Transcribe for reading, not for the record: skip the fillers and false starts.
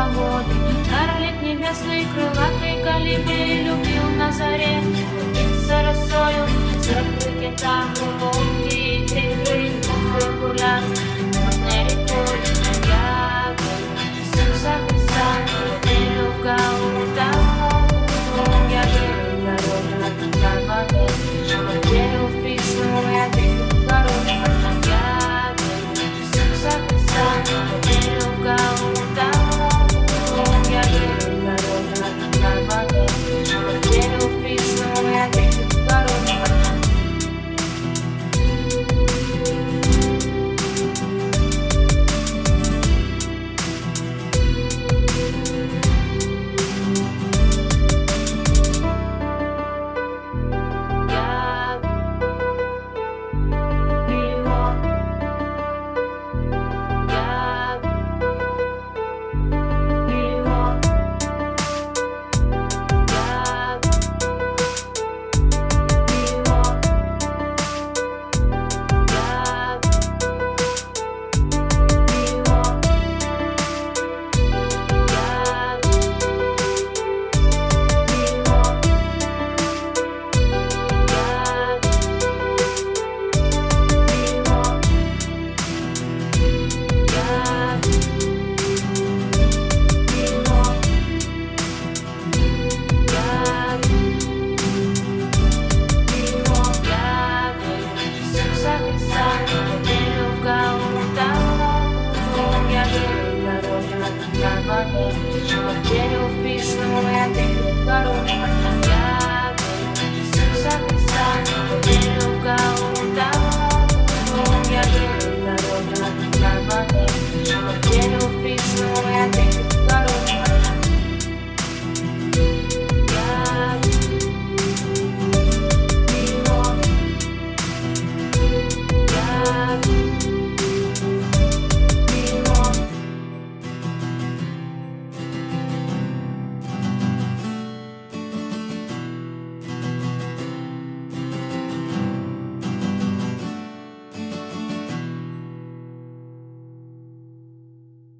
погоды. Карлик небесный, крылатый колибри любил на заре лупиться росою, закрыть там глубокие игры, мухи гулят мутной рекой. Я Иисуса Христа верю в Гаудаму, я верю в дорогу на воде, я верю в Пресну, я верю в дорогу. Я верю в Иисуса Христа, верю в Гаудаму, я верю в дорогу на воде, я верю в Пресну, я верю в дорогу. Иисуса Христа.